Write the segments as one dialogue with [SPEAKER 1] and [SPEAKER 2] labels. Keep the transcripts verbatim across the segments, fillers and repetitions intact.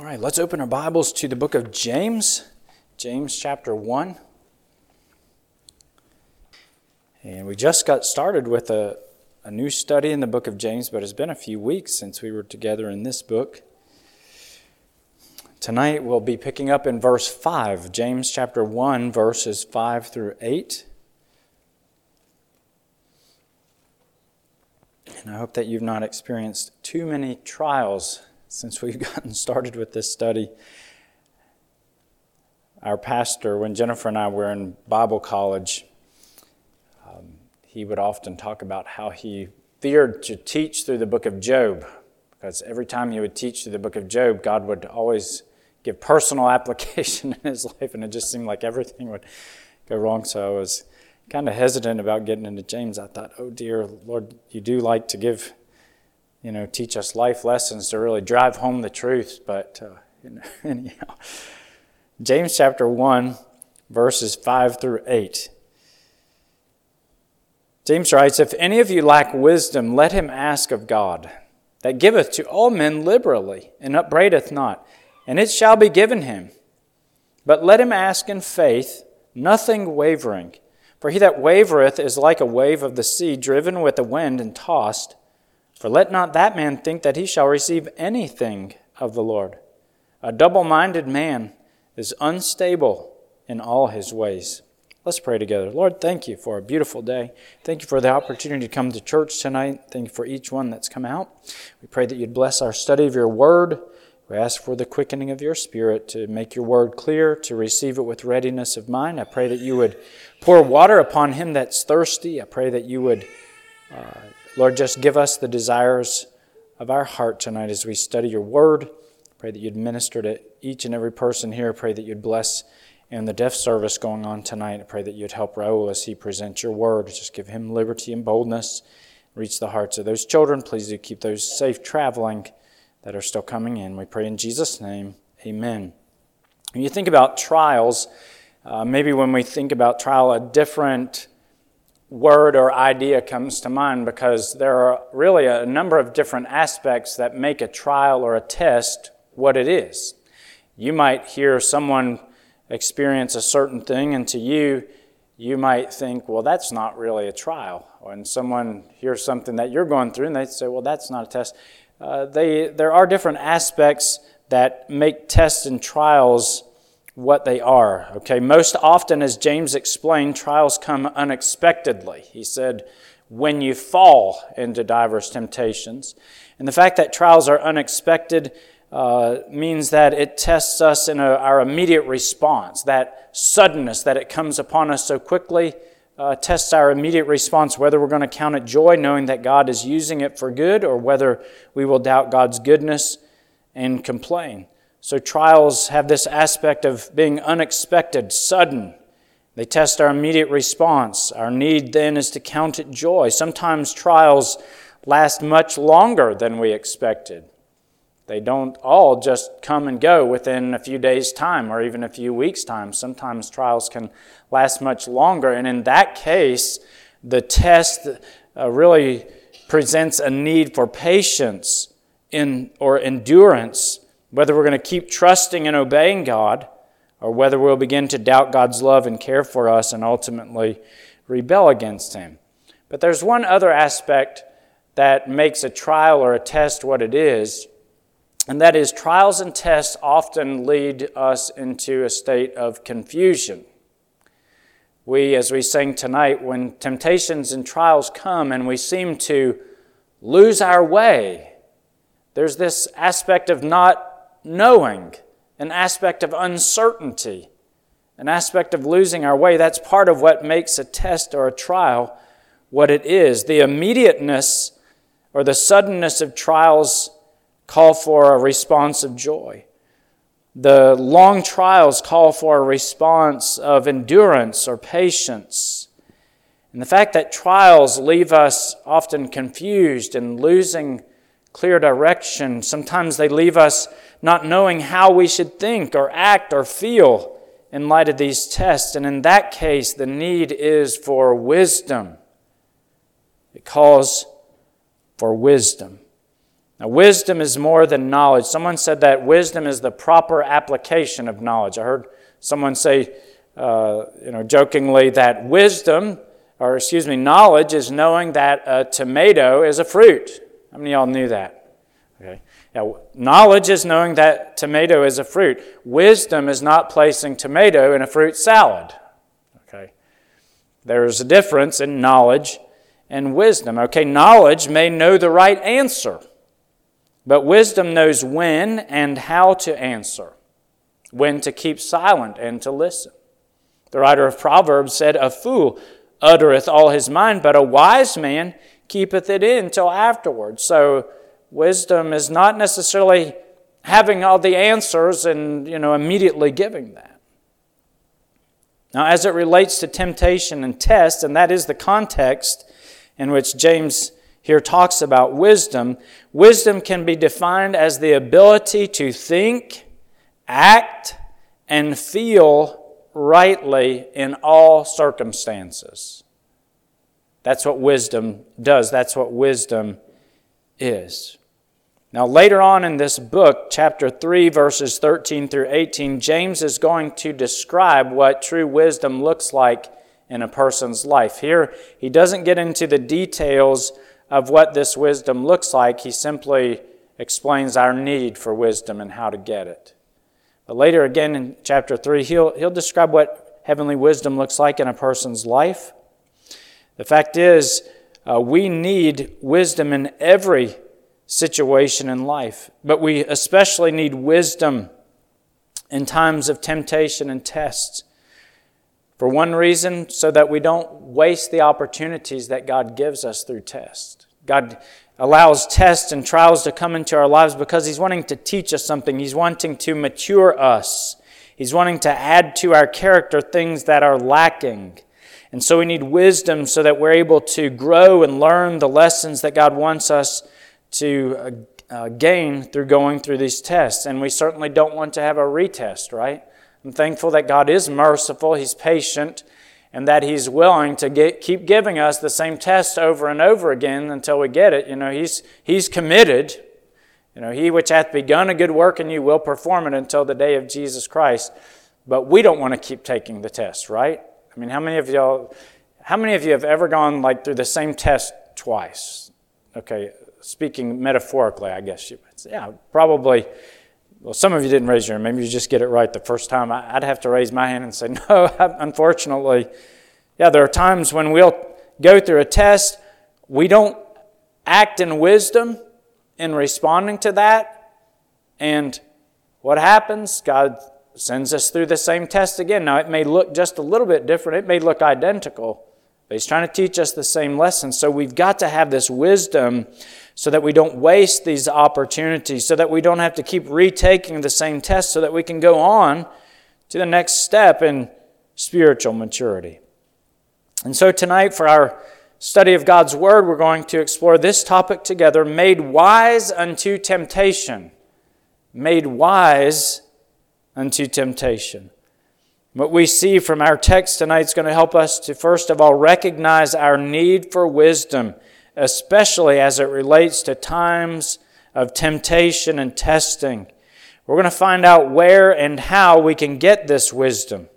[SPEAKER 1] right, let's open our Bibles to the book of James, James chapter one. And we just got started with a, a new study in the book of James, but it's been a few weeks since we were together in this book. Tonight we'll be picking up in verse five, James chapter one, verses five through eight. And I hope that you've not experienced too many trials since we've gotten started with this study. Our pastor, when Jennifer and I were in Bible college, um, he would often talk about how he feared to teach through the book of Job, because every time he would teach through the book of Job, God would always give personal application in his life, and it just seemed like everything would go wrong. So I was kind of hesitant about getting into James. I thought, oh dear Lord, you do like to give you know, teach us life lessons to really drive home the truth. But uh, you know, anyhow, James chapter one, verses five through eight. James writes, "If any of you lack wisdom, let him ask of God, that giveth to all men liberally, and upbraideth not, and it shall be given him. But let him ask in faith, nothing wavering. For he that wavereth is like a wave of the sea, driven with the wind and tossed. For let not that man think that he shall receive anything of the Lord. A double-minded man is unstable in all his ways." Let's pray together. Lord, thank you for a beautiful day. Thank you for the opportunity to come to church tonight. Thank you for each one that's come out. We pray that you'd bless our study of your word. We ask for the quickening of your Spirit to make your word clear, to receive it with readiness of mind. I pray that you would pour water upon him that's thirsty. I pray that you would uh, Lord, just give us the desires of our heart tonight as we study your word. Pray that you'd minister to each and every person here. Pray that you'd bless in the deaf service going on tonight. I pray that you'd help Raul as he presents your word. Just give him liberty and boldness. Reach the hearts of those children. Please do keep those safe traveling that are still coming in. We pray in Jesus' name. Amen. When you think about trials, uh, maybe when we think about trial, a different word or idea comes to mind, because there are really a number of different aspects that make a trial or a test what it is. You might hear someone experience a certain thing, and to you, you might think, well, that's not really a trial. When someone hears something that you're going through, and they say, well, that's not a test. Uh, they there are different aspects that make tests and trials what they are. Okay, most often, as James explained, trials come unexpectedly. He said, when you fall into diverse temptations. And the fact that trials are unexpected uh, means that it tests us in a, our immediate response. That suddenness that it comes upon us so quickly uh, tests our immediate response, whether we're going to count it joy, knowing that God is using it for good, or whether we will doubt God's goodness and complain. So trials have this aspect of being unexpected, sudden. They test our immediate response. Our need then is to count it joy. Sometimes trials last much longer than we expected. They don't all just come and go within a few days' time or even a few weeks' time. Sometimes trials can last much longer. And in that case, the test uh, really presents a need for patience in or endurance, whether we're going to keep trusting and obeying God, or whether we'll begin to doubt God's love and care for us and ultimately rebel against Him. But there's one other aspect that makes a trial or a test what it is, and that is trials and tests often lead us into a state of confusion. We, as we sang tonight, when temptations and trials come and we seem to lose our way, there's this aspect of not knowing, an aspect of uncertainty, an aspect of losing our way. That's part of what makes a test or a trial what it is. The immediateness or the suddenness of trials call for a response of joy. The long trials call for a response of endurance or patience. And the fact that trials leave us often confused and losing clear direction, sometimes they leave us not knowing how we should think or act or feel in light of these tests. And in that case, the need is for wisdom. It calls for wisdom. Now, wisdom is more than knowledge. Someone said that wisdom is the proper application of knowledge. I heard someone say, uh, you know, jokingly that wisdom, or excuse me, knowledge is knowing that a tomato is a fruit. How many of y'all knew that? Okay. Now, knowledge is knowing that tomato is a fruit. Wisdom is not placing tomato in a fruit salad. Okay. There's a difference in knowledge and wisdom. Okay, knowledge may know the right answer, but wisdom knows when and how to answer, when to keep silent and to listen. The writer of Proverbs said, "A fool uttereth all his mind, but a wise man keepeth it in till afterwards." So wisdom is not necessarily having all the answers and, you know, immediately giving that. Now, as it relates to temptation and test, and that is the context in which James here talks about wisdom, wisdom can be defined as the ability to think, act, and feel rightly in all circumstances. That's what wisdom does. That's what wisdom is. Now, later on in this book, chapter three, verses thirteen through eighteen, James is going to describe what true wisdom looks like in a person's life. Here, he doesn't get into the details of what this wisdom looks like. He simply explains our need for wisdom and how to get it. But later again in chapter three, he'll, he'll describe what heavenly wisdom looks like in a person's life. The fact is, uh, we need wisdom in every situation in life, but we especially need wisdom in times of temptation and tests. For one reason, so that we don't waste the opportunities that God gives us through tests. God allows tests and trials to come into our lives because He's wanting to teach us something. He's wanting to mature us. He's wanting to add to our character things that are lacking. And so we need wisdom so that we're able to grow and learn the lessons that God wants us to uh, gain through going through these tests. And we certainly don't want to have a retest, right? I'm thankful that God is merciful, He's patient, and that He's willing to get, keep giving us the same test over and over again until we get it. You know, He's He's committed. You know, He which hath begun a good work in you will perform it until the day of Jesus Christ. But we don't want to keep taking the test, right? I mean, how many of y'all, how many of you have ever gone like through the same test twice? Okay, speaking metaphorically, I guess you would say. Yeah, probably. Well, some of you didn't raise your hand. Maybe you just get it right the first time. I'd have to raise my hand and say, no, unfortunately. Yeah, there are times when we'll go through a test. We don't act in wisdom in responding to that. And what happens? God sends us through the same test again. Now, it may look just a little bit different. It may look identical. But He's trying to teach us the same lesson. So we've got to have this wisdom so that we don't waste these opportunities, so that we don't have to keep retaking the same test, so that we can go on to the next step in spiritual maturity. And so tonight, for our study of God's Word, we're going to explore this topic together, made wise unto temptation. Made wise unto temptation. What we see from our text tonight is going to help us to, first of all, recognize our need for wisdom, especially as it relates to times of temptation and testing. We're going to find out where and how we can get this wisdom.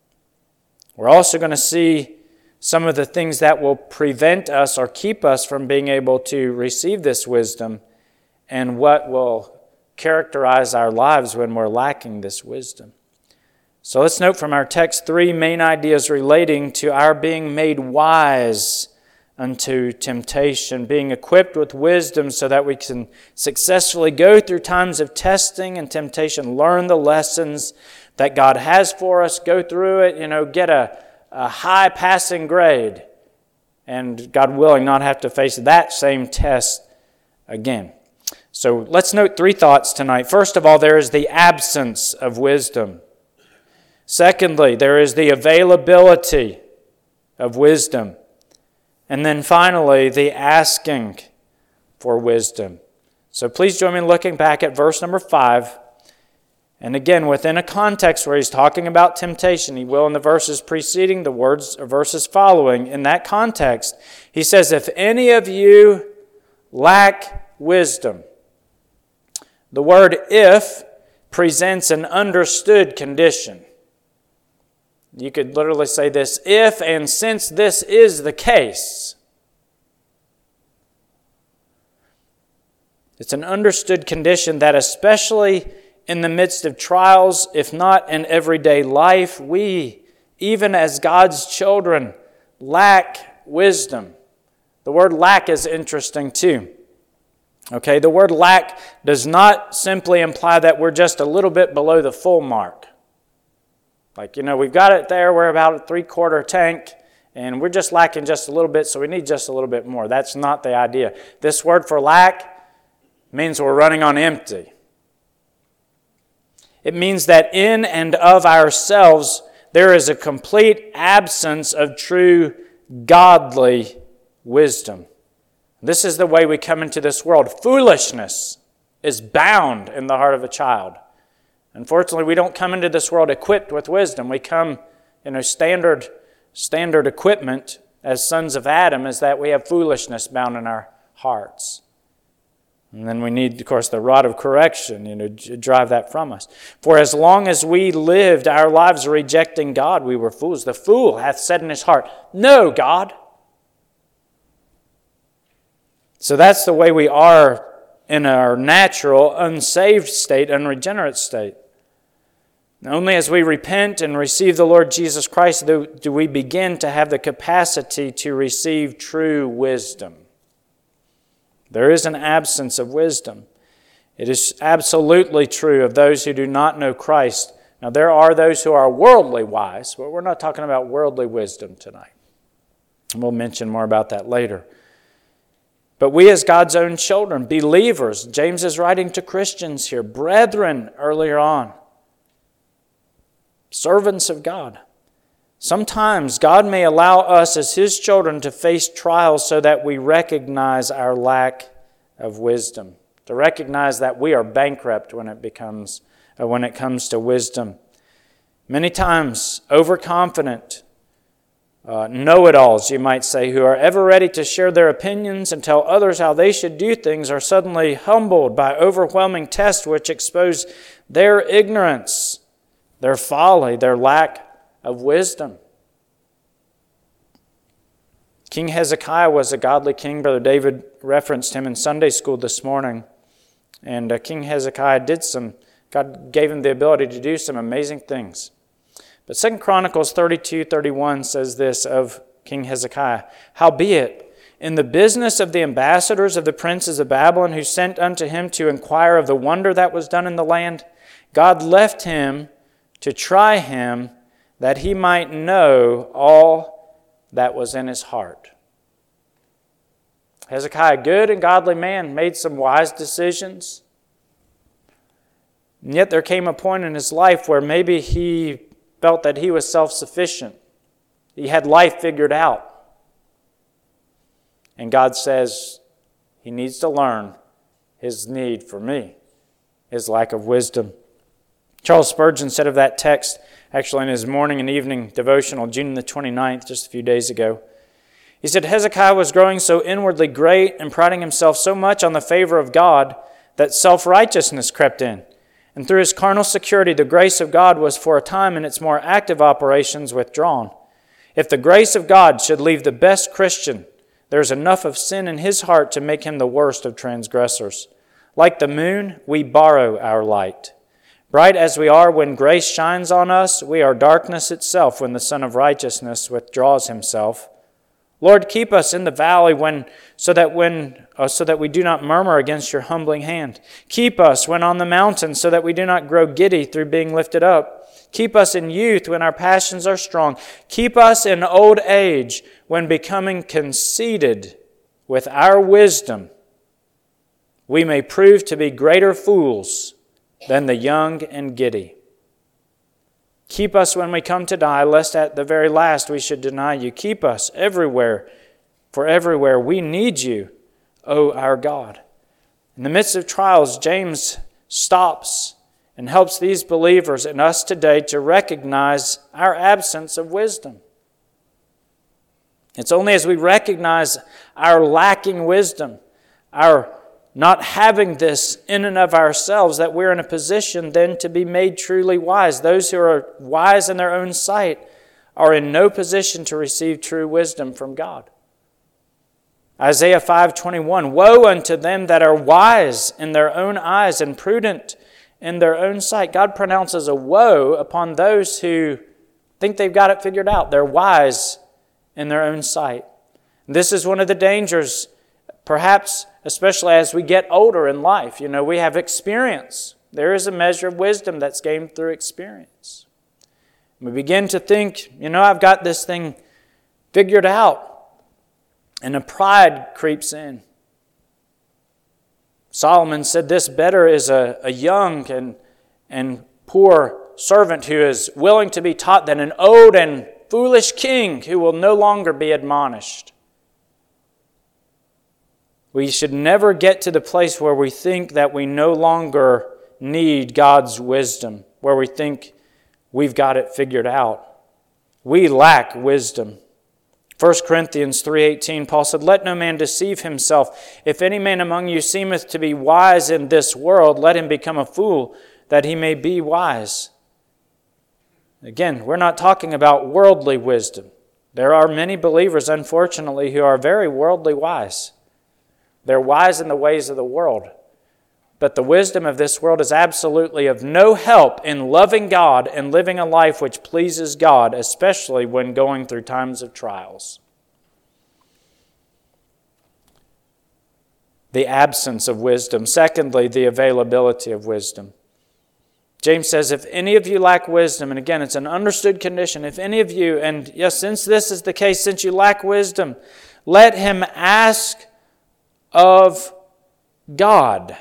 [SPEAKER 1] We're also going to see some of the things that will prevent us or keep us from being able to receive this wisdom, and what will characterize our lives when we're lacking this wisdom. So let's note from our text three main ideas relating to our being made wise unto temptation, being equipped with wisdom so that we can successfully go through times of testing and temptation, learn the lessons that God has for us, go through it, you know, get a, a high passing grade, and God willing, not have to face that same test again. So let's note three thoughts tonight. First of all, there is the absence of wisdom. Secondly, there is the availability of wisdom. And then finally, the asking for wisdom. So please join me in looking back at verse number five. And again, within a context where he's talking about temptation, he will in the verses preceding, the words or verses following. In that context, he says, if any of you lack wisdom, The word if presents an understood condition. You could literally say this, if and since this is the case. It's an understood condition that especially in the midst of trials, if not in everyday life, we, even as God's children, lack wisdom. The word lack is interesting too. Okay, the word lack does not simply imply that we're just a little bit below the full mark. Like, you know, we've got it there, we're about a three-quarter tank, and we're just lacking just a little bit, so we need just a little bit more. That's not the idea. This word for lack means we're running on empty. It means that in and of ourselves, there is a complete absence of true godly wisdom. This is the way we come into this world. Foolishness is bound in the heart of a child. Unfortunately, we don't come into this world equipped with wisdom. We come, you know, standard, standard equipment as sons of Adam is that we have foolishness bound in our hearts. And then we need, of course, the rod of correction, you know, to drive that from us. For as long as we lived our lives rejecting God, we were fools. The fool hath said in his heart, "No, God." So that's the way we are in our natural, unsaved state, unregenerate state. Only as we repent and receive the Lord Jesus Christ do, do we begin to have the capacity to receive true wisdom. There is an absence of wisdom. It is absolutely true of those who do not know Christ. Now, there are those who are worldly wise, but we're not talking about worldly wisdom tonight. And we'll mention more about that later. But we as God's own children, believers, James is writing to Christians here, brethren earlier on, servants of God. Sometimes God may allow us as His children to face trials so that we recognize our lack of wisdom, to recognize that we are bankrupt when it becomes, uh, when it comes to wisdom. Many times, overconfident, uh, know-it-alls, you might say, who are ever ready to share their opinions and tell others how they should do things, are suddenly humbled by overwhelming tests which expose their ignorance, their folly, their lack of wisdom. King Hezekiah was a godly king. Brother David referenced him in Sunday school this morning. And uh, King Hezekiah did some, God gave him the ability to do some amazing things. But Second Chronicles thirty-two thirty-one says this of King Hezekiah, "Howbeit, in the business of the ambassadors of the princes of Babylon who sent unto him to inquire of the wonder that was done in the land, God left him to try him, that he might know all that was in his heart." Hezekiah, a good and godly man, made some wise decisions. And yet there came a point in his life where maybe he felt that he was self-sufficient. He had life figured out. And God says he needs to learn his need for me, his lack of wisdom. Charles Spurgeon said of that text, actually in his morning and evening devotional, June the twenty-ninth, just a few days ago, he said, "Hezekiah was growing so inwardly great and priding himself so much on the favor of God that self-righteousness crept in. And through his carnal security, the grace of God was for a time in its more active operations withdrawn. If the grace of God should leave the best Christian, there is enough of sin in his heart to make him the worst of transgressors. Like the moon, we borrow our light. Bright as we are when grace shines on us, we are darkness itself when the Son of Righteousness withdraws himself. Lord, keep us in the valley when, so that when, uh, so that we do not murmur against your humbling hand. Keep us when on the mountain, so that we do not grow giddy through being lifted up. Keep us in youth when our passions are strong. Keep us in old age when becoming conceited with our wisdom, we may prove to be greater fools than the young and giddy. Keep us when we come to die, lest at the very last we should deny you. Keep us everywhere, for everywhere we need you, O our God." In the midst of trials, James stops and helps these believers and us today to recognize our absence of wisdom. It's only as we recognize our lacking wisdom, our not having this in and of ourselves, that we're in a position then to be made truly wise. Those who are wise in their own sight are in no position to receive true wisdom from God. Isaiah five twenty-one, woe unto them that are wise in their own eyes and prudent in their own sight. God pronounces a woe upon those who think they've got it figured out. They're wise in their own sight. This is one of the dangers, perhaps especially as we get older in life. You know, we have experience. There is a measure of wisdom that's gained through experience. We begin to think, you know, I've got this thing figured out. And a pride creeps in. Solomon said this, better is a, a young and, and poor servant who is willing to be taught than an old and foolish king who will no longer be admonished. We should never get to the place where we think that we no longer need God's wisdom, where we think we've got it figured out. We lack wisdom. First Corinthians three eighteen, Paul said, let no man deceive himself. If any man among you seemeth to be wise in this world, let him become a fool, that he may be wise. Again, we're not talking about worldly wisdom. There are many believers, unfortunately, who are very worldly wise. They're wise in the ways of the world. But the wisdom of this world is absolutely of no help in loving God and living a life which pleases God, especially when going through times of trials. The absence of wisdom. Secondly, the availability of wisdom. James says, if any of you lack wisdom, and again, it's an understood condition, if any of you, and yes, since this is the case, since you lack wisdom, let him ask of God.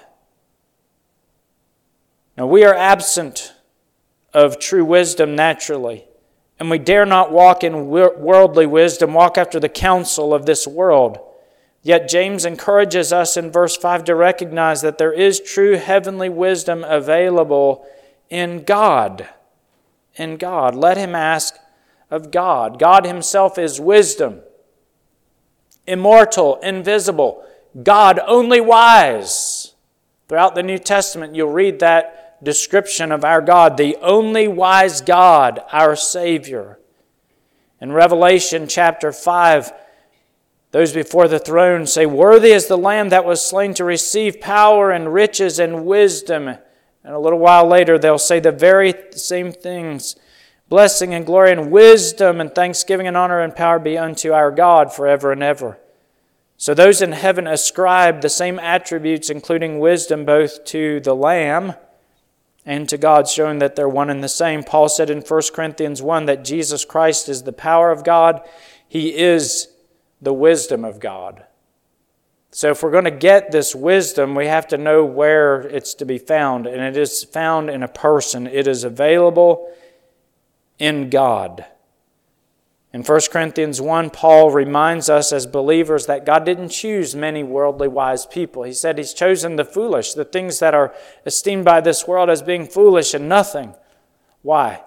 [SPEAKER 1] Now, we are absent of true wisdom naturally, and we dare not walk in worldly wisdom, walk after the counsel of this world. Yet James encourages us in verse five to recognize that there is true heavenly wisdom available in God. In God. Let him ask of God. God himself is wisdom, immortal, invisible, God only wise. Throughout the New Testament, you'll read that description of our God, the only wise God, our Savior. In Revelation chapter five, those before the throne say, worthy is the Lamb that was slain to receive power and riches and wisdom. And a little while later, they'll say the very same things. Blessing and glory and wisdom and thanksgiving and honor and power be unto our God forever and ever. So those in heaven ascribe the same attributes, including wisdom, both to the Lamb and to God, showing that they're one and the same. Paul said in First Corinthians one that Jesus Christ is the power of God. He is the wisdom of God. So if we're going to get this wisdom, we have to know where it's to be found. And it is found in a person. It is available in God. In First Corinthians one, Paul reminds us as believers that God didn't choose many worldly wise people. He said He's chosen the foolish, the things that are esteemed by this world as being foolish and nothing. Why?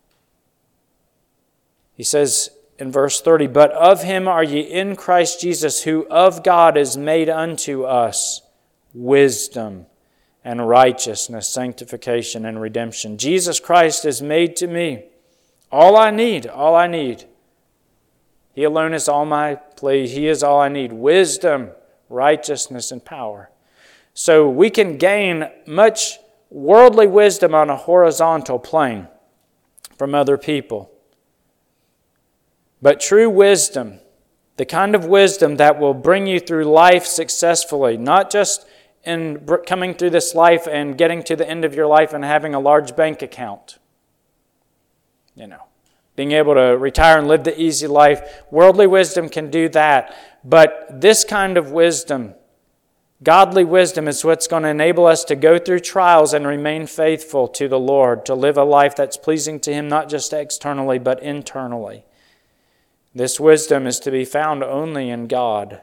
[SPEAKER 1] He says in verse thirty, but of Him are ye in Christ Jesus, who of God is made unto us wisdom and righteousness, sanctification and redemption. Jesus Christ is made to me all I need, all I need. He alone is all my plea. He is all I need. Wisdom, righteousness, and power. So we can gain much worldly wisdom on a horizontal plane from other people. But true wisdom, the kind of wisdom that will bring you through life successfully, not just in coming through this life and getting to the end of your life and having a large bank account. You know. Being able to retire and live the easy life. Worldly wisdom can do that. But this kind of wisdom, godly wisdom, is what's going to enable us to go through trials and remain faithful to the Lord, to live a life that's pleasing to Him, not just externally, but internally. This wisdom is to be found only in God.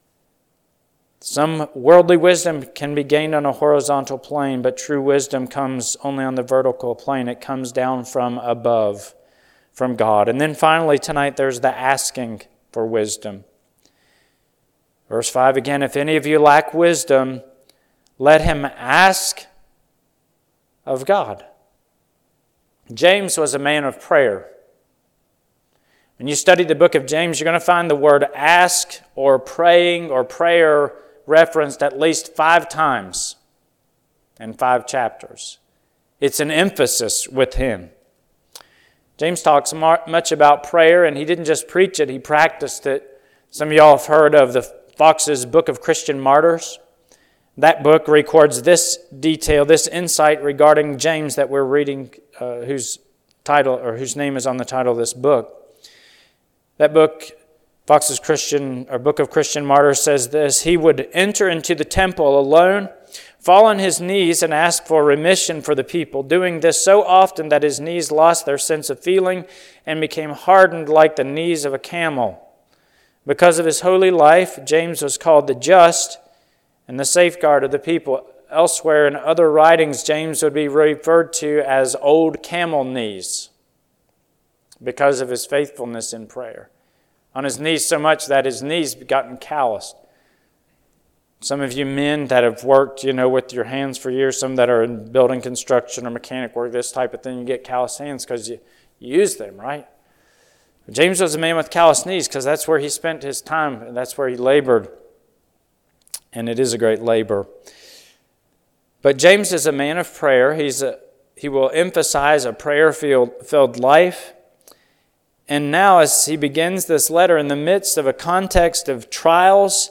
[SPEAKER 1] Some worldly wisdom can be gained on a horizontal plane, but true wisdom comes only on the vertical plane. It comes down from above, from God. And then finally tonight there's the asking for wisdom. Verse five again, if any of you lack wisdom, let him ask of God. James was a man of prayer. When you study the book of James, you're going to find the word ask or praying or prayer referenced at least five times in five chapters. It's an emphasis with him. James talks much about prayer, and he didn't just preach it, he practiced it. Some of y'all have heard of the Fox's Book of Christian Martyrs. That book records this detail, this insight regarding James that we're reading, uh, whose title or whose name is on the title of this book. That book, Fox's Christian or Book of Christian Martyrs, says this: he would enter into the temple alone, fall on his knees, and ask for remission for the people, doing this so often that his knees lost their sense of feeling and became hardened like the knees of a camel. Because of his holy life, James was called the just and the safeguard of the people. Elsewhere in other writings, James would be referred to as old camel knees because of his faithfulness in prayer. On his knees so much that his knees gotten calloused. Some of you men that have worked, you know, with your hands for years, some that are in building construction or mechanic work, this type of thing, you get calloused hands because you, you use them, right? James was a man with calloused knees because that's where he spent his time and that's where he labored. And it is a great labor. But James is a man of prayer. He's a, he will emphasize a prayer-filled life. And now as he begins this letter in the midst of a context of trials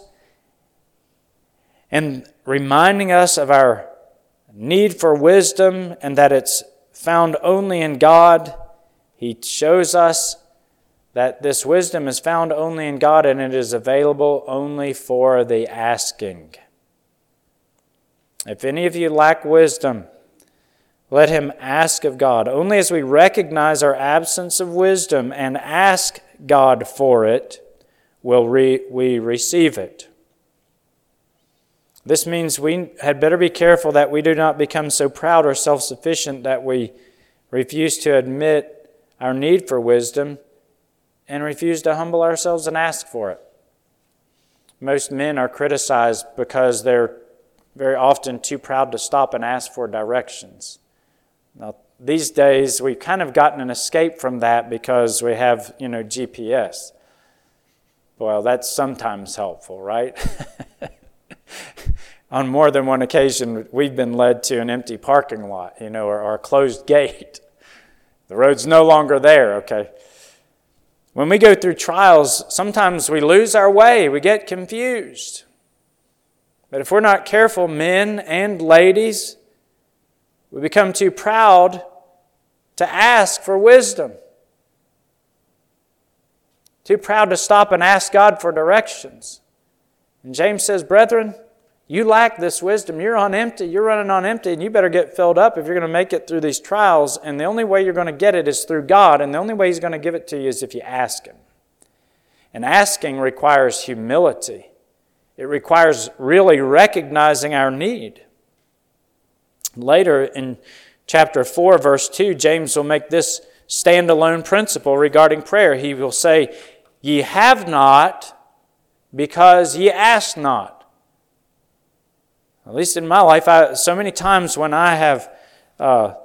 [SPEAKER 1] and reminding us of our need for wisdom and that it's found only in God, he shows us that this wisdom is found only in God and it is available only for the asking. If any of you lack wisdom, let him ask of God. Only as we recognize our absence of wisdom and ask God for it, will re- we receive it. This means we had better be careful that we do not become so proud or self-sufficient that we refuse to admit our need for wisdom and refuse to humble ourselves and ask for it. Most men are criticized because they're very often too proud to stop and ask for directions. Now, these days, we've kind of gotten an escape from that because we have, you know, G P S. Well, that's sometimes helpful, right? On more than one occasion, we've been led to an empty parking lot, you know, or, or a closed gate. The road's no longer there, okay? When we go through trials, sometimes we lose our way. We get confused. But if we're not careful, men and ladies, we become too proud to ask for wisdom. Too proud to stop and ask God for directions. And James says, brethren, you lack this wisdom. You're on empty. You're running on empty, and you better get filled up if you're going to make it through these trials. And the only way you're going to get it is through God, and the only way He's going to give it to you is if you ask Him. And asking requires humility. It requires really recognizing our need. Later in chapter four, verse two, James will make this standalone principle regarding prayer. He will say, ye have not because ye ask not. At least in my life, I, so many times when I have uh,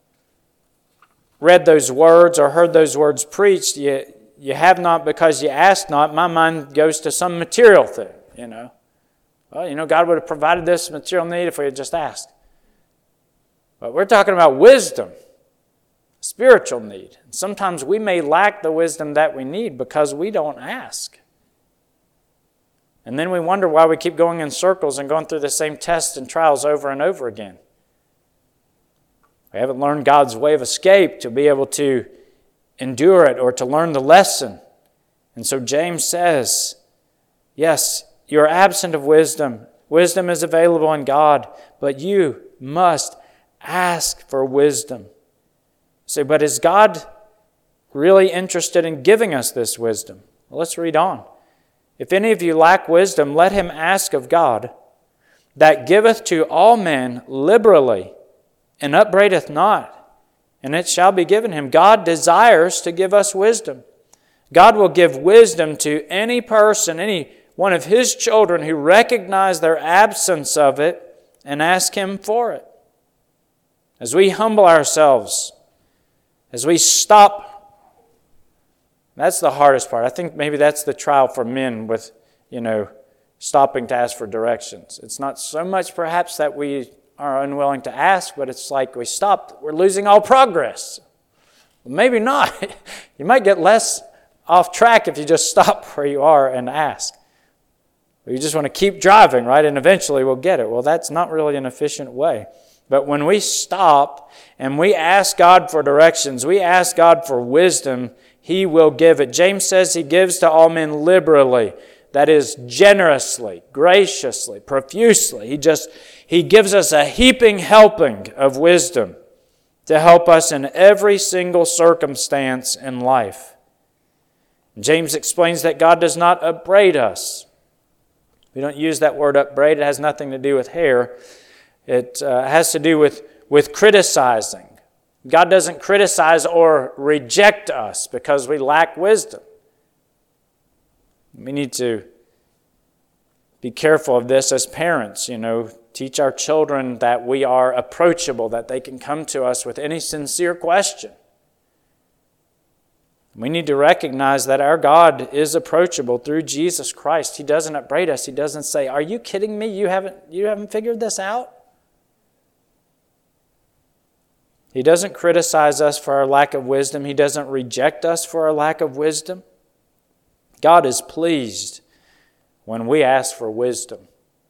[SPEAKER 1] read those words or heard those words preached, you, you have not because you ask not, my mind goes to some material thing, you know. Well, you know, God would have provided this material need if we had just asked. But we're talking about wisdom, spiritual need. And sometimes we may lack the wisdom that we need because we don't ask. And then we wonder why we keep going in circles and going through the same tests and trials over and over again. We haven't learned God's way of escape to be able to endure it or to learn the lesson. And so James says, yes, you're absent of wisdom. Wisdom is available in God, but you must ask for wisdom. So, but is God really interested in giving us this wisdom? Well, let's read on. If any of you lack wisdom, let him ask of God, that giveth to all men liberally, and upbraideth not, and it shall be given him. God desires to give us wisdom. God will give wisdom to any person, any one of His children who recognize their absence of it, and ask Him for it. As we humble ourselves, as we stop, that's the hardest part. I think maybe that's the trial for men with, you know, stopping to ask for directions. It's not so much perhaps that we are unwilling to ask, but it's like we stopped, we're losing all progress. Well, maybe not. You might get less off track if you just stop where you are and ask. You just want to keep driving, right? And eventually we'll get it. Well, that's not really an efficient way. But when we stop and we ask God for directions, we ask God for wisdom, He will give it. James says He gives to all men liberally. That is, generously, graciously, profusely. He just, He gives us a heaping helping of wisdom to help us in every single circumstance in life. James explains that God does not upbraid us. We don't use that word upbraid. It has nothing to do with hair. It uh, has to do with, with criticizing. God doesn't criticize or reject us because we lack wisdom. We need to be careful of this as parents, you know, teach our children that we are approachable, that they can come to us with any sincere question. We need to recognize that our God is approachable through Jesus Christ. He doesn't upbraid us. He doesn't say, "Are you kidding me? You haven't, you haven't figured this out?" He doesn't criticize us for our lack of wisdom. He doesn't reject us for our lack of wisdom. God is pleased when we ask for wisdom.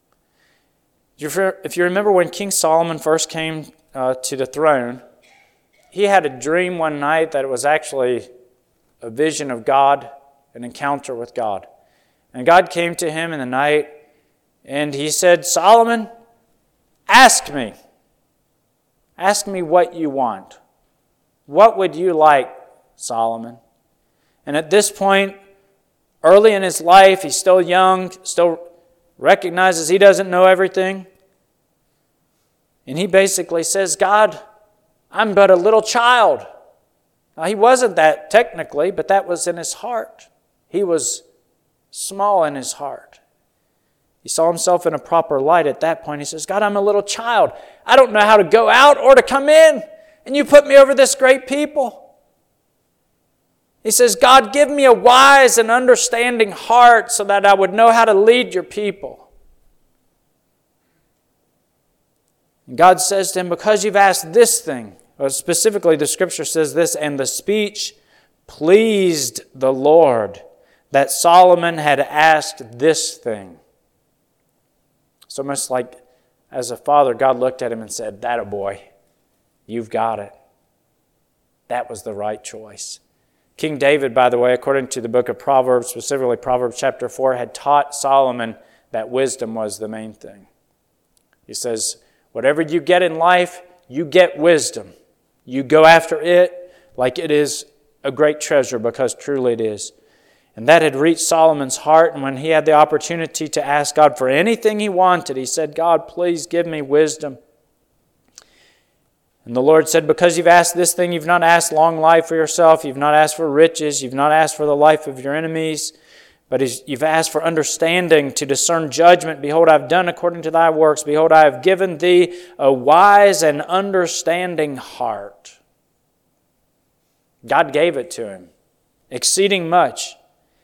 [SPEAKER 1] If you remember when King Solomon first came uh, to the throne, he had a dream one night that it was actually a vision of God, an encounter with God. And God came to him in the night and He said, "Solomon, ask me. Ask me what you want. What would you like, Solomon?" And at this point, early in his life, he's still young, still recognizes he doesn't know everything. And he basically says, "God, I'm but a little child." Now, he wasn't that technically, but that was in his heart. He was small in his heart. He saw himself in a proper light at that point. He says, "God, I'm a little child. I don't know how to go out or to come in. And you put me over this great people." He says, "God, give me a wise and understanding heart so that I would know how to lead your people." And God says to him, "Because you've asked this thing," or specifically the Scripture says this, "and the speech pleased the Lord, that Solomon had asked this thing." It's almost like as a father, God looked at him and said, "That a boy, you've got it. That was the right choice." King David, by the way, according to the book of Proverbs, specifically Proverbs chapter four, had taught Solomon that wisdom was the main thing. He says, whatever you get in life, you get wisdom. You go after it like it is a great treasure, because truly it is. And that had reached Solomon's heart, and when he had the opportunity to ask God for anything he wanted, he said, "God, please give me wisdom." And the Lord said, "Because you've asked this thing, you've not asked long life for yourself, you've not asked for riches, you've not asked for the life of your enemies, but you've asked for understanding to discern judgment. Behold, I have done according to thy works. Behold, I have given thee a wise and understanding heart." God gave it to him, exceeding much.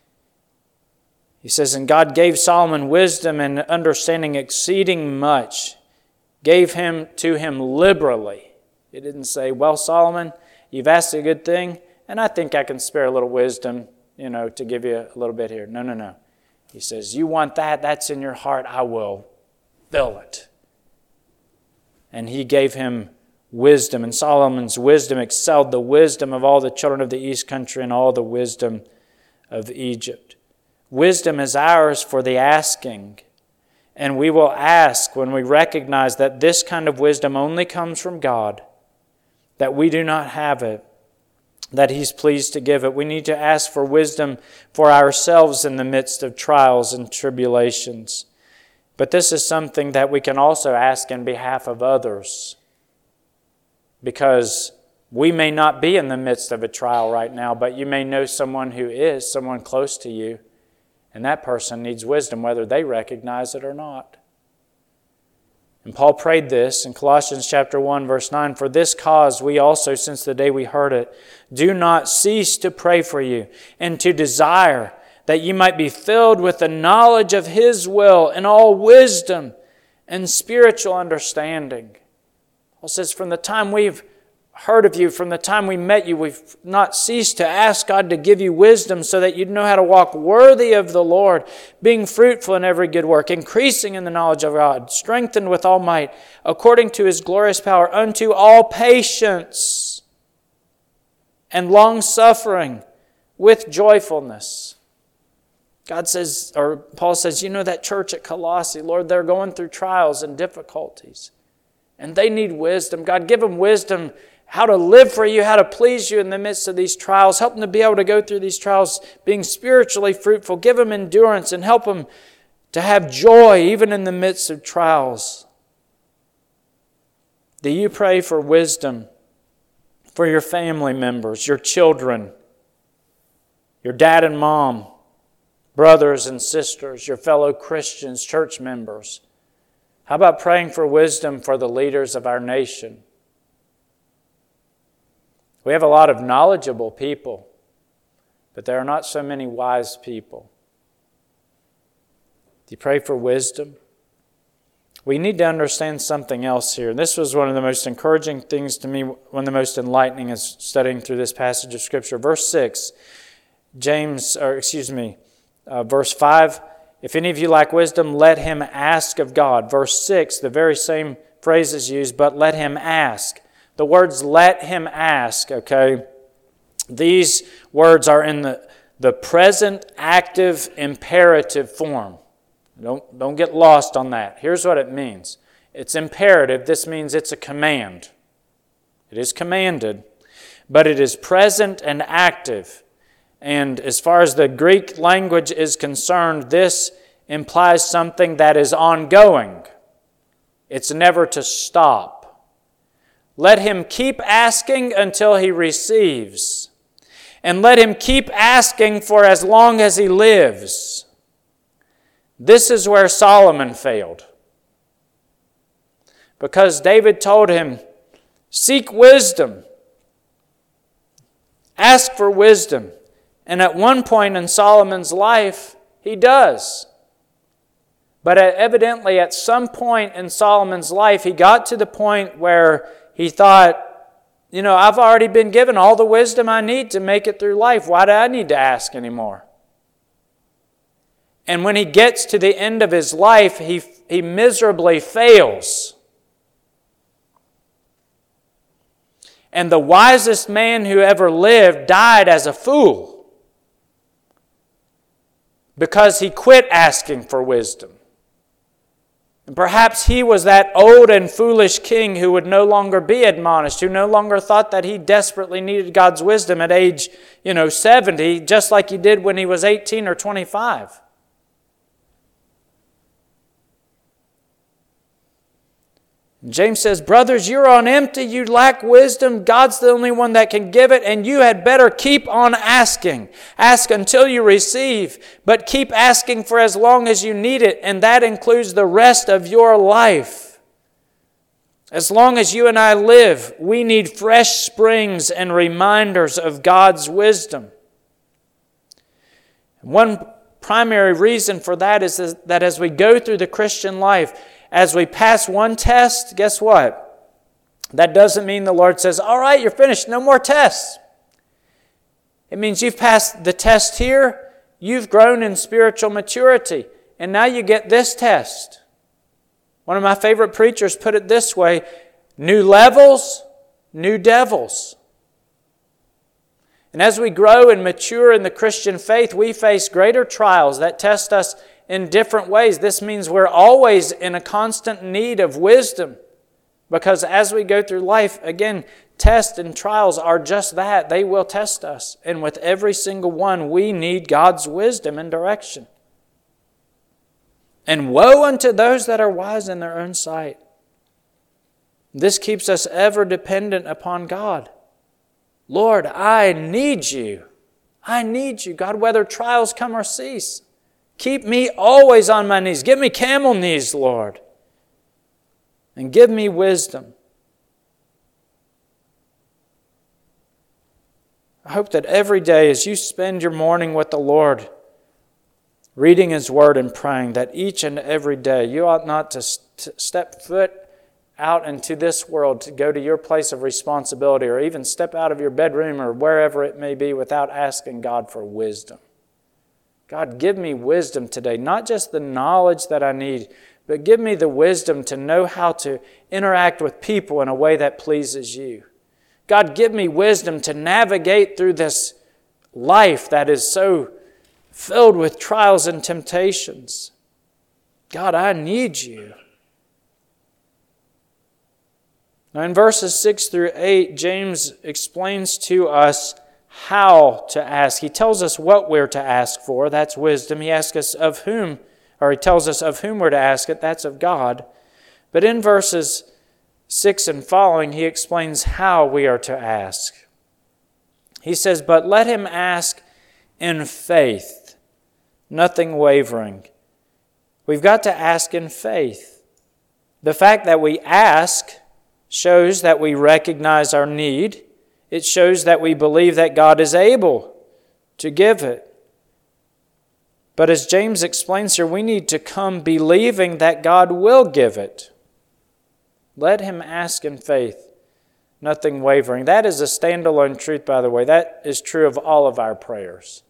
[SPEAKER 1] He says, and God gave Solomon wisdom and understanding exceeding much, gave him to him liberally. He didn't say, "Well, Solomon, you've asked a good thing, and I think I can spare a little wisdom, you know, to give you a little bit here." No, no, no. He says, "You want that? That's in your heart. I will fill it." And he gave him wisdom, and Solomon's wisdom excelled the wisdom of all the children of the east country and all the wisdom of Egypt. Wisdom is ours for the asking, and we will ask when we recognize that this kind of wisdom only comes from God, that we do not have it, that He's pleased to give it. We need to ask for wisdom for ourselves in the midst of trials and tribulations. But this is something that we can also ask in behalf of others, because we may not be in the midst of a trial right now, but you may know someone who is, someone close to you, and that person needs wisdom whether they recognize it or not. And Paul prayed this in Colossians chapter one, verse nine, "For this cause we also, since the day we heard it, do not cease to pray for you and to desire that you might be filled with the knowledge of His will and all wisdom and spiritual understanding." Paul says, from the time we've heard of you, from the time we met you, we've not ceased to ask God to give you wisdom so that you'd know how to walk worthy of the Lord, being fruitful in every good work, increasing in the knowledge of God, strengthened with all might, according to His glorious power, unto all patience and long-suffering with joyfulness. God says, or Paul says, you know that church at Colossae, Lord, they're going through trials and difficulties. And they need wisdom. God, give them wisdom how to live for you, how to please you in the midst of these trials. Help them to be able to go through these trials being spiritually fruitful. Give them endurance and help them to have joy even in the midst of trials. Do you pray for wisdom for your family members, your children, your dad and mom, brothers and sisters, your fellow Christians, church members? How about praying for wisdom for the leaders of our nation? We have a lot of knowledgeable people, but there are not so many wise people. Do you pray for wisdom? We need to understand something else here. And this was one of the most encouraging things to me, one of the most enlightening as studying through this passage of Scripture. Verse six, James, or excuse me, uh, verse five, "If any of you lack wisdom, let him ask of God." Verse six, the very same phrase is used, but let him ask. The words "let him ask," okay, these words are in the, the present active imperative form. Don't, don't get lost on that. Here's what it means. It's imperative. This means it's a command. It is commanded, but it is present and active. And as far as the Greek language is concerned, this implies something that is ongoing. It's never to stop. Let him keep asking until he receives. And let him keep asking for as long as he lives. This is where Solomon failed. Because David told him, seek wisdom. Ask for wisdom. And at one point in Solomon's life, he does. But evidently at some point in Solomon's life, he got to the point where he thought, you know, I've already been given all the wisdom I need to make it through life. Why do I need to ask anymore? And when he gets to the end of his life, he, he miserably fails. And the wisest man who ever lived died as a fool because he quit asking for wisdom. And perhaps he was that old and foolish king who would no longer be admonished, who no longer thought that he desperately needed God's wisdom at age, you know, seventy, just like he did when he was eighteen or twenty-five. James says, brothers, you're on empty, you lack wisdom. God's the only one that can give it, and you had better keep on asking. Ask until you receive, but keep asking for as long as you need it, and that includes the rest of your life. As long as you and I live, we need fresh springs and reminders of God's wisdom. One primary reason for that is that as we go through the Christian life, as we pass one test, guess what? That doesn't mean the Lord says, all right, you're finished, no more tests. It means you've passed the test here, you've grown in spiritual maturity, and now you get this test. One of my favorite preachers put it this way, new levels, new devils. And as we grow and mature in the Christian faith, we face greater trials that test us in different ways. This means we're always in a constant need of wisdom, because as we go through life, again, tests and trials are just that. They will test us. And with every single one, we need God's wisdom and direction. And woe unto those that are wise in their own sight. This keeps us ever dependent upon God. Lord, I need you. I need you, God, whether trials come or cease. Keep me always on my knees. Give me camel knees, Lord. and give me wisdom. I hope that every day as you spend your morning with the Lord, reading His Word and praying, that each and every day you ought not to st- step foot out into this world to go to your place of responsibility or even step out of your bedroom or wherever it may be without asking God for wisdom. God, give me wisdom today, not just the knowledge that I need, but give me the wisdom to know how to interact with people in a way that pleases you. God, give me wisdom to navigate through this life that is so filled with trials and temptations. God, I need you. Now in verses six through eight, James explains to us how to ask. He tells us what we're to ask for. That's wisdom. He asks us of whom, or he tells us of whom we're to ask it. That's of God. But in verses six and following, he explains how we are to ask. He says, "But let him ask in faith, nothing wavering." We've got to ask in faith. The fact that we ask shows that we recognize our need. It shows that we believe that God is able to give it. But as James explains here, we need to come believing that God will give it. Let him ask in faith, nothing wavering. That is a standalone truth, by the way. That is true of all of our prayers.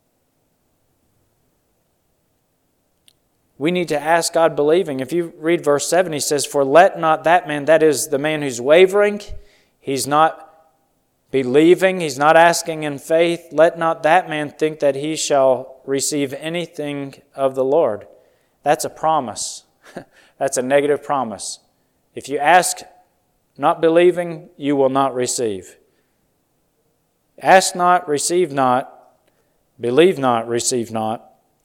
[SPEAKER 1] We need to ask God believing. If you read verse seven, he says, "For let not that man," that is the man who's wavering, he's not believing, he's not asking in faith, "let not that man think that he shall receive anything of the Lord." That's a promise. That's a negative promise. If you ask not believing, you will not receive. Ask not, receive not. Believe not, receive not.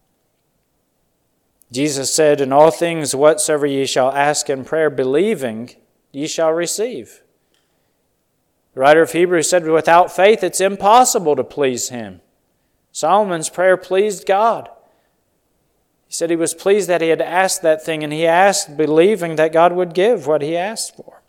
[SPEAKER 1] Jesus said, "In all things whatsoever ye shall ask in prayer, believing, ye shall receive." The writer of Hebrews said, without faith it's impossible to please Him. Solomon's prayer pleased God. He said he was pleased that he had asked that thing, and he asked believing that God would give what he asked for.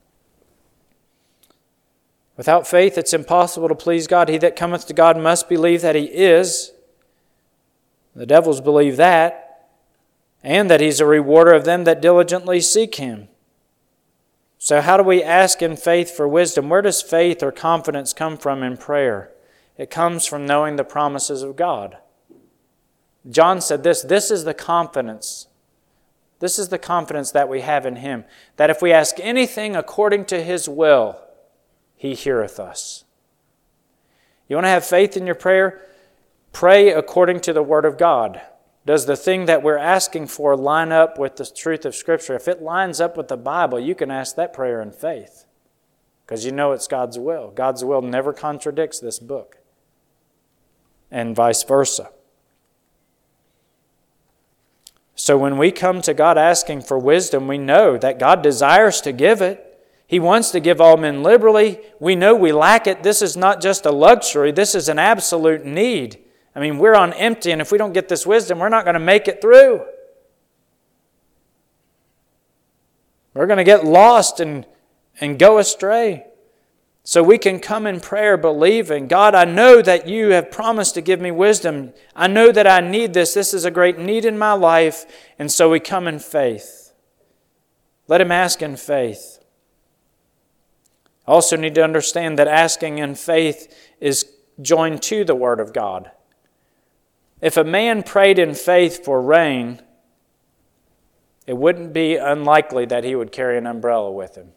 [SPEAKER 1] Without faith it's impossible to please God. He that cometh to God must believe that He is. The devils believe that. And that He's a rewarder of them that diligently seek Him. So how do we ask in faith for wisdom? Where does faith or confidence come from in prayer? It comes from knowing the promises of God. John said this, this is the confidence. This is the confidence that we have in Him. That if we ask anything according to His will, He heareth us. You want to have faith in your prayer? Pray according to the Word of God. Does the thing that we're asking for line up with the truth of Scripture? If it lines up with the Bible, you can ask that prayer in faith because you know it's God's will. God's will never contradicts this book, and vice versa. So when we come to God asking for wisdom, we know that God desires to give it. He wants to give all men liberally. We know we lack it. This is not just a luxury. This is an absolute need. I mean, we're on empty, and if we don't get this wisdom, we're not going to make it through. We're going to get lost and, and go astray. So we can come in prayer believing, God, I know that you have promised to give me wisdom. I know that I need this. This is a great need in my life. And so we come in faith. Let him ask in faith. Also need to understand that asking in faith is joined to the Word of God. If a man prayed in faith for rain, it wouldn't be unlikely that he would carry an umbrella with him.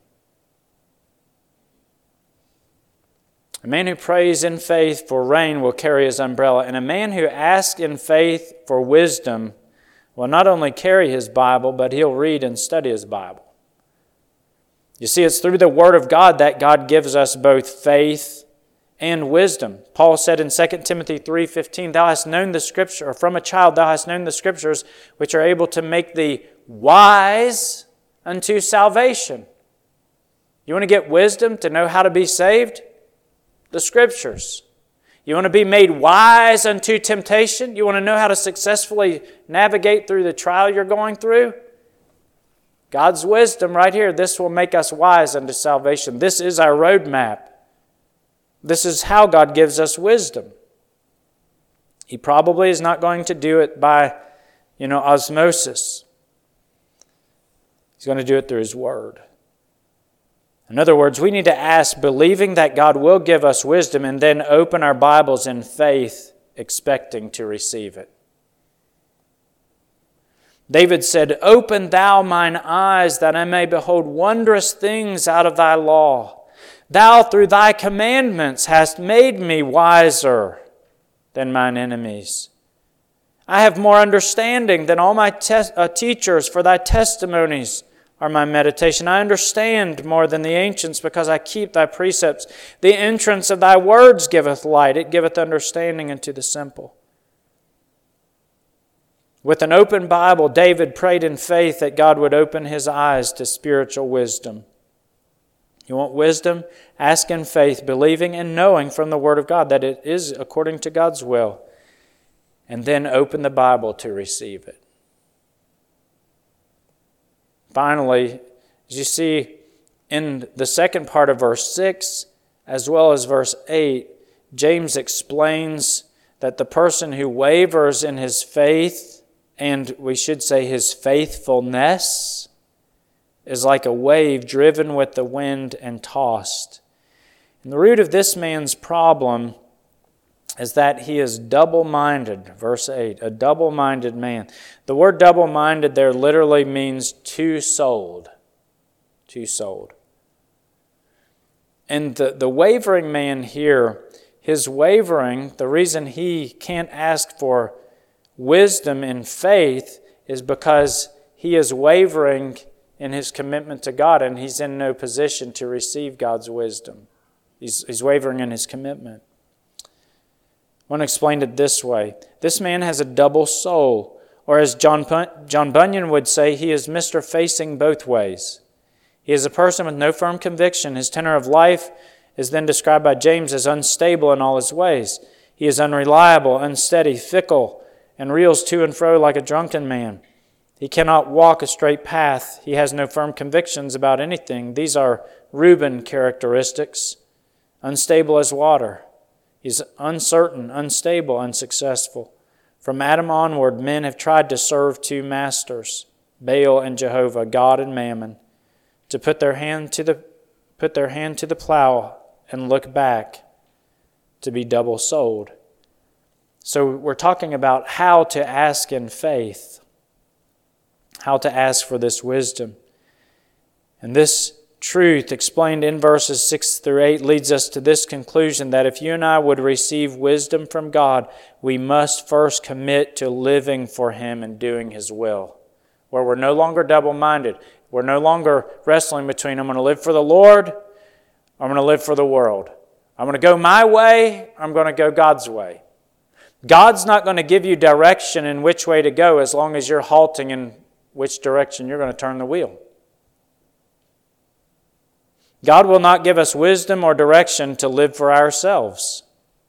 [SPEAKER 1] A man who prays in faith for rain will carry his umbrella, and a man who asks in faith for wisdom will not only carry his Bible, but he'll read and study his Bible. You see, it's through the Word of God that God gives us both faith and wisdom. Paul said in Second Timothy three fifteen, "Thou hast known the Scripture, or from a child thou hast known the Scriptures, which are able to make thee wise unto salvation." You want to get wisdom to know how to be saved? The Scriptures. You want to be made wise unto temptation? You want to know how to successfully navigate through the trial you're going through? God's wisdom right here, this will make us wise unto salvation. This is our roadmap. This is how God gives us wisdom. He probably is not going to do it by, you know, osmosis. He's going to do it through His Word. In other words, we need to ask, believing that God will give us wisdom, and then open our Bibles in faith, expecting to receive it. David said, "Open thou mine eyes, that I may behold wondrous things out of thy law. Thou through thy commandments hast made me wiser than mine enemies. I have more understanding than all my te- uh, teachers, for thy testimonies are my meditation. I understand more than the ancients, because I keep thy precepts. The entrance of thy words giveth light, it giveth understanding unto the simple." With an open Bible, David prayed in faith that God would open his eyes to spiritual wisdom. You want wisdom? Ask in faith, believing and knowing from the Word of God that it is according to God's will. And then open the Bible to receive it. Finally, as you see in the second part of verse six, as well as verse eight, James explains that the person who wavers in his faith, and we should say his faithfulness, is like a wave driven with the wind and tossed. And the root of this man's problem is that he is double-minded. Verse eight, a double-minded man. The word double-minded there literally means two-souled. Two-souled. And the, the wavering man here, his wavering, the reason he can't ask for wisdom in faith is because he is wavering in his commitment to God, and he's in no position to receive God's wisdom. He's, he's wavering in his commitment. I want to explain it this way. This man has a double soul, or as John, John Bunyan would say, he is Mister Facing both ways. He is a person with no firm conviction. His tenor of life is then described by James as unstable in all his ways. He is unreliable, unsteady, fickle, and reels to and fro like a drunken man. He cannot walk a straight path. He has no firm convictions about anything. These are Reuben characteristics. Unstable as water. He's uncertain, unstable, unsuccessful. From Adam onward, men have tried to serve two masters, Baal and Jehovah, God and Mammon, to put their hand to the put their hand to the plow and look back, to be double-souled. So we're talking about how to ask in faith, how to ask for this wisdom. And this truth explained in verses six through eight leads us to this conclusion, that if you and I would receive wisdom from God, we must first commit to living for Him and doing His will, where we're no longer double-minded. We're no longer wrestling between, I'm going to live for the Lord, or I'm going to live for the world. I'm going to go my way, or I'm going to go God's way. God's not going to give you direction in which way to go as long as you're halting in which direction you're going to turn the wheel. God will not give us wisdom or direction to live for ourselves.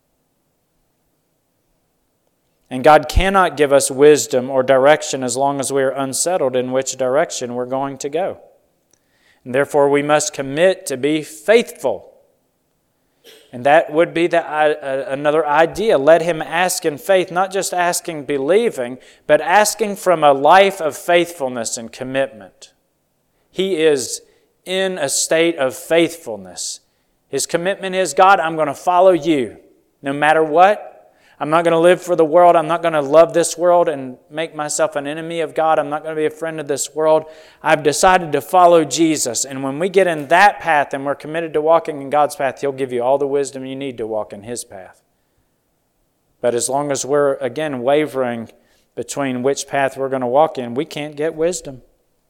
[SPEAKER 1] And God cannot give us wisdom or direction as long as we are unsettled in which direction we're going to go. And therefore we must commit to be faithful. And that would be the, uh, another idea. Let him ask in faith, not just asking believing, but asking from a life of faithfulness and commitment. He is in a state of faithfulness. His commitment is, God, I'm going to follow you no matter what. I'm not going to live for the world. I'm not going to love this world and make myself an enemy of God. I'm not going to be a friend of this world. I've decided to follow Jesus. And when we get in that path and we're committed to walking in God's path, He'll give you all the wisdom you need to walk in His path. But as long as we're, again, wavering between which path we're going to walk in, we can't get wisdom.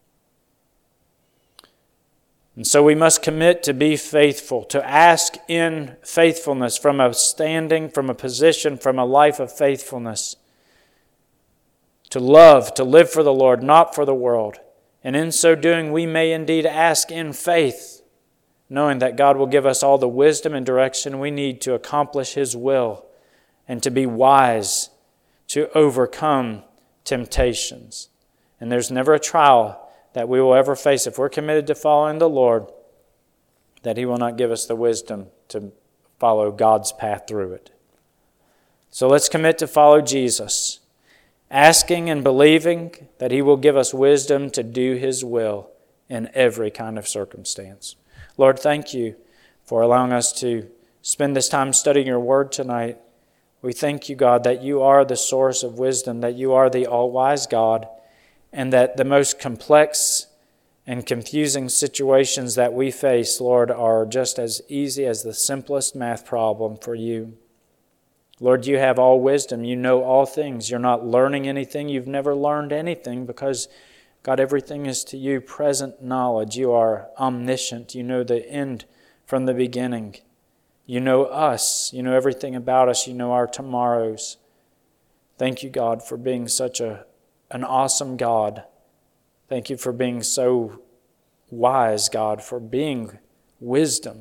[SPEAKER 1] And so we must commit to be faithful, to ask in faithfulness from a standing, from a position, from a life of faithfulness. To love, to live for the Lord, not for the world. And in so doing, we may indeed ask in faith, knowing that God will give us all the wisdom and direction we need to accomplish His will and to be wise, to overcome temptations. And there's never a trial that we will ever face, if we're committed to following the Lord, that He will not give us the wisdom to follow God's path through it. So let's commit to follow Jesus, asking and believing that He will give us wisdom to do His will in every kind of circumstance. Lord, thank You for allowing us to spend this time studying Your Word tonight. We thank You, God, that You are the source of wisdom, that You are the all-wise God, and that the most complex and confusing situations that we face, Lord, are just as easy as the simplest math problem for You. Lord, You have all wisdom. You know all things. You're not learning anything. You've never learned anything because, God, everything is to You present knowledge. You are omniscient. You know the end from the beginning. You know us. You know everything about us. You know our tomorrows. Thank You, God, for being such a an awesome God. Thank You for being so wise, God, for being wisdom.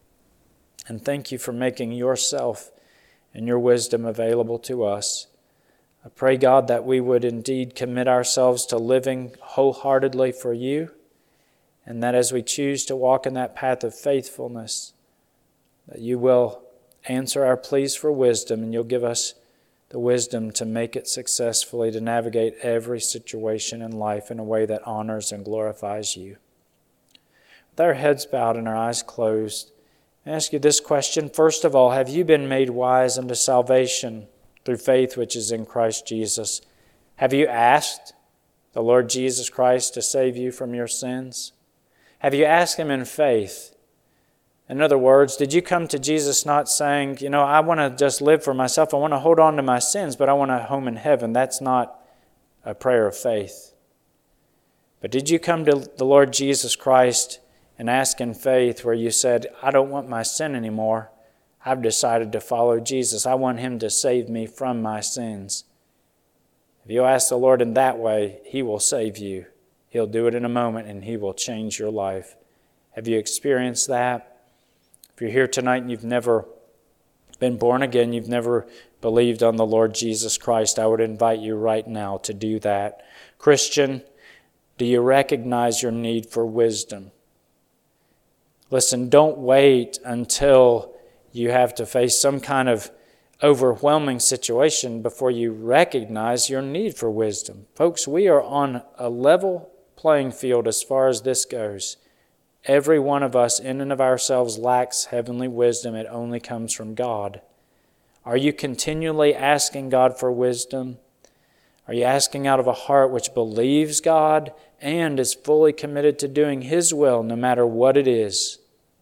[SPEAKER 1] And thank You for making Yourself and Your wisdom available to us. I pray, God, that we would indeed commit ourselves to living wholeheartedly for You, and that as we choose to walk in that path of faithfulness, that You will answer our pleas for wisdom, and You'll give us the wisdom to make it successfully, to navigate every situation in life in a way that honors and glorifies You. With our heads bowed and our eyes closed, I ask You this question. First of all, have you been made wise unto salvation through faith which is in Christ Jesus? Have you asked the Lord Jesus Christ to save you from your sins? Have you asked Him in faith? In other words, did you come to Jesus not saying, you know, I want to just live for myself, I want to hold on to my sins, but I want a home in heaven? That's not a prayer of faith. But did you come to the Lord Jesus Christ and ask in faith where you said, I don't want my sin anymore. I've decided to follow Jesus. I want Him to save me from my sins. If you ask the Lord in that way, He will save you. He'll do it in a moment and He will change your life. Have you experienced that? If you're here tonight and you've never been born again, you've never believed on the Lord Jesus Christ, I would invite you right now to do that. Christian, do you recognize your need for wisdom? Listen, don't wait until you have to face some kind of overwhelming situation before you recognize your need for wisdom. Folks, we are on a level playing field as far as this goes. Every one of us in and of ourselves lacks heavenly wisdom. It only comes from God. Are you continually asking God for wisdom? Are you asking out of a heart which believes God and is fully committed to doing His will no matter what it is?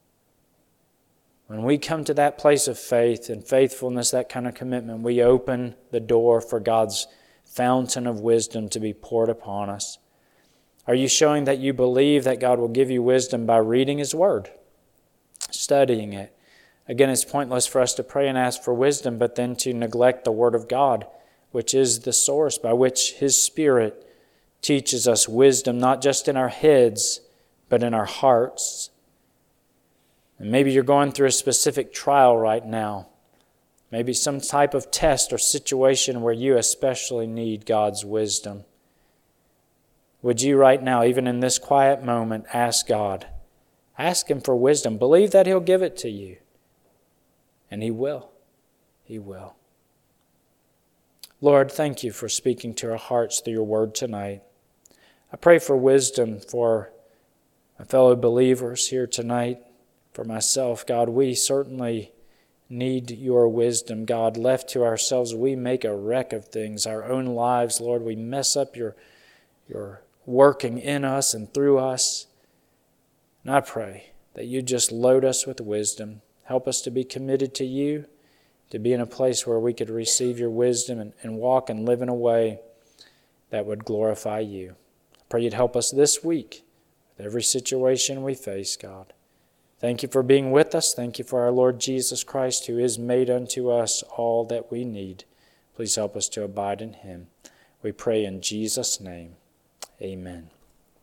[SPEAKER 1] When we come to that place of faith and faithfulness, that kind of commitment, we open the door for God's fountain of wisdom to be poured upon us. Are you showing that you believe that God will give you wisdom by reading His Word, studying it? Again, it's pointless for us to pray and ask for wisdom, but then to neglect the Word of God, which is the source by which His Spirit teaches us wisdom, not just in our heads, but in our hearts. And maybe you're going through a specific trial right now. Maybe some type of test or situation where you especially need God's wisdom. Would you right now, even in this quiet moment, ask God? Ask Him for wisdom. Believe that He'll give it to you. And He will. He will. Lord, thank You for speaking to our hearts through Your Word tonight. I pray for wisdom for my fellow believers here tonight, for myself. God, we certainly need Your wisdom. God, left to ourselves, we make a wreck of things. Our own lives, Lord, we mess up Your, your working in us and through us. And I pray that You just load us with wisdom. Help us to be committed to You, to be in a place where we could receive Your wisdom and, and walk and live in a way that would glorify You. I pray You'd help us this week with every situation we face, God. Thank You for being with us. Thank You for our Lord Jesus Christ, who is made unto us all that we need. Please help us to abide in Him. We pray in Jesus' name. Amen.